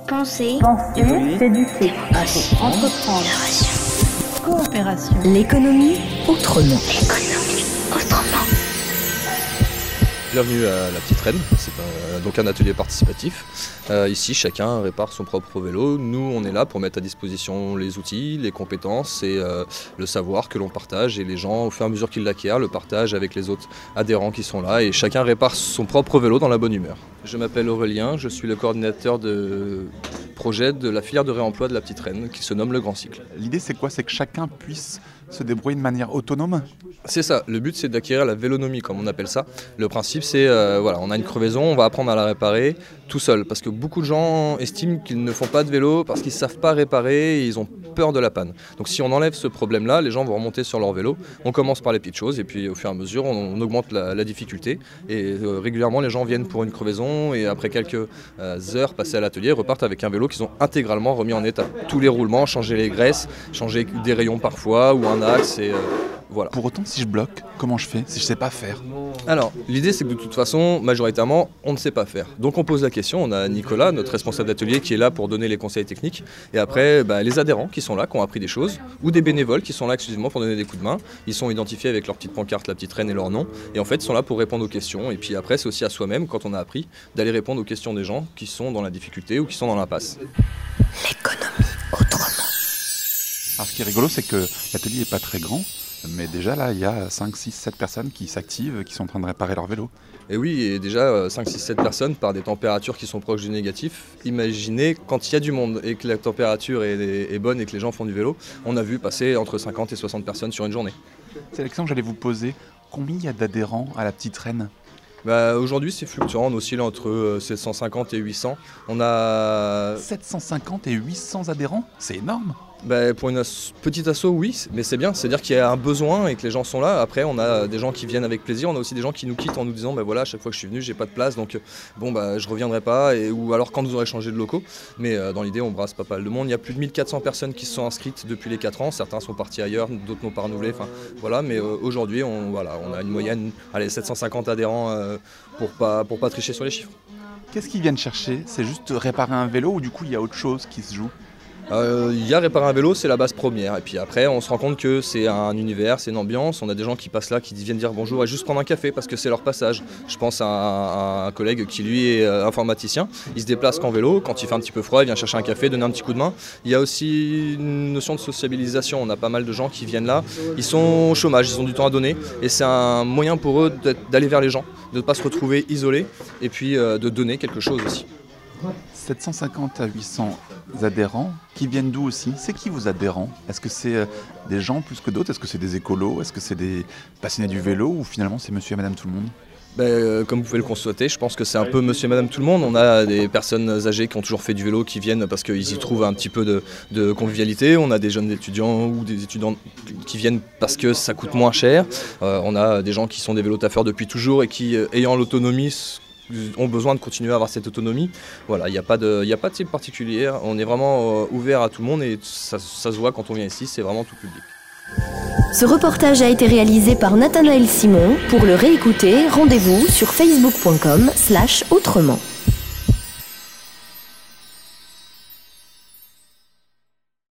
Penser, s'éduquer, entreprendre, coopération. L'économie autrement. Bienvenue à la Petite Reine, c'est donc un atelier participatif. Ici, chacun répare son propre vélo. Nous, on est là pour mettre à disposition les outils, les compétences et le savoir que l'on partage. Et les gens, au fur et à mesure qu'ils l'acquièrent, le partagent avec les autres adhérents qui sont là. Et chacun répare son propre vélo dans la bonne humeur. Je m'appelle Aurélien, je suis le coordinateur de projet de la filière de réemploi de la Petite Reine, qui se nomme le Grand Cycle. L'idée, c'est quoi? C'est que chacun puisse se débrouiller de manière autonome? C'est ça, le but c'est d'acquérir la vélonomie comme on appelle ça. Le principe c'est, on a une crevaison, on va apprendre à la réparer tout seul. Parce que beaucoup de gens estiment qu'ils ne font pas de vélo parce qu'ils ne savent pas réparer et ils ont peur de la panne. Donc si on enlève ce problème-là, les gens vont remonter sur leur vélo. On commence par les petites choses et puis au fur et à mesure on augmente la difficulté. Et régulièrement les gens viennent pour une crevaison et après quelques heures passées à l'atelier repartent avec un vélo qu'ils ont intégralement remis en état. Tous les roulements, changer les graisses, changer des rayons parfois ou un axe et... Voilà. Pour autant, si je bloque, comment je fais si je ne sais pas faire? Alors, l'idée c'est que de toute façon, majoritairement, on ne sait pas faire. Donc on pose la question, on a Nicolas, notre responsable d'atelier, qui est là pour donner les conseils techniques. Et après, les adhérents qui sont là, qui ont appris des choses, ou des bénévoles qui sont là exclusivement pour donner des coups de main. Ils sont identifiés avec leur petite pancarte, la Petite Reine et leur nom. Et en fait, ils sont là pour répondre aux questions. Et puis après, c'est aussi à soi-même, quand on a appris, d'aller répondre aux questions des gens qui sont dans la difficulté ou qui sont dans l'impasse. L'économie autrement. Alors, ce qui est rigolo, c'est que l'atelier n'est pas très grand. Mais déjà là, il y a 5, 6, 7 personnes qui s'activent, qui sont en train de réparer leur vélo. Et oui, et déjà 5, 6, 7 personnes par des températures qui sont proches du négatif. Imaginez quand il y a du monde et que la température est bonne et que les gens font du vélo, on a vu passer entre 50 et 60 personnes sur une journée. C'est la question que j'allais vous poser. Combien il y a d'adhérents à la Petite Reine? Aujourd'hui c'est fluctuant, on oscille entre 750 et 800. On a 750 et 800 adhérents? C'est énorme! Pour une petite asso, oui, mais c'est bien, c'est-à-dire qu'il y a un besoin et que les gens sont là. Après, on a des gens qui viennent avec plaisir, on a aussi des gens qui nous quittent en nous disant voilà, à chaque fois que je suis venu, j'ai pas de place, donc je reviendrai pas, ou alors quand vous aurez changé de locaux. Mais dans l'idée, on brasse pas mal de monde. Il y a plus de 1400 personnes qui se sont inscrites depuis les 4 ans, certains sont partis ailleurs, d'autres n'ont pas renouvelé, mais aujourd'hui, on a une moyenne, 750 adhérents pour pas tricher sur les chiffres. Qu'est-ce qu'ils viennent chercher? C'est juste réparer un vélo ou du coup il y a autre chose qui se joue? Il y a réparer un vélo, c'est la base première. Et puis après, on se rend compte que c'est un univers, c'est une ambiance. On a des gens qui passent là, qui viennent dire bonjour et juste prendre un café parce que c'est leur passage. Je pense à un collègue qui lui est informaticien. Il se déplace qu'en vélo. Quand il fait un petit peu froid, il vient chercher un café, donner un petit coup de main. Il y a aussi une notion de sociabilisation. On a pas mal de gens qui viennent là. Ils sont au chômage, ils ont du temps à donner. Et c'est un moyen pour eux d'aller vers les gens, de ne pas se retrouver isolés et puis de donner quelque chose aussi. 750 à 800 adhérents, qui viennent d'où aussi? C'est qui vos adhérents? Est-ce que c'est des gens plus que d'autres? Est-ce que c'est des écolos? Est-ce que c'est des passionnés du vélo? Ou finalement c'est monsieur et madame tout le monde? Comme vous pouvez le constater, je pense que c'est un peu monsieur et madame tout le monde. On a des personnes âgées qui ont toujours fait du vélo qui viennent parce qu'ils y trouvent un petit peu de convivialité. On a des jeunes étudiants ou des étudiants qui viennent parce que ça coûte moins cher. On a des gens qui sont des vélotaffeurs depuis toujours et qui, ayant l'autonomie, ont besoin de continuer à avoir cette autonomie. Voilà, il n'y a pas de type particulier. On est vraiment ouvert à tout le monde et ça se voit quand on vient ici, c'est vraiment tout public. Ce reportage a été réalisé par Nathanaël Simon. Pour le réécouter, rendez-vous sur facebook.com/autrement.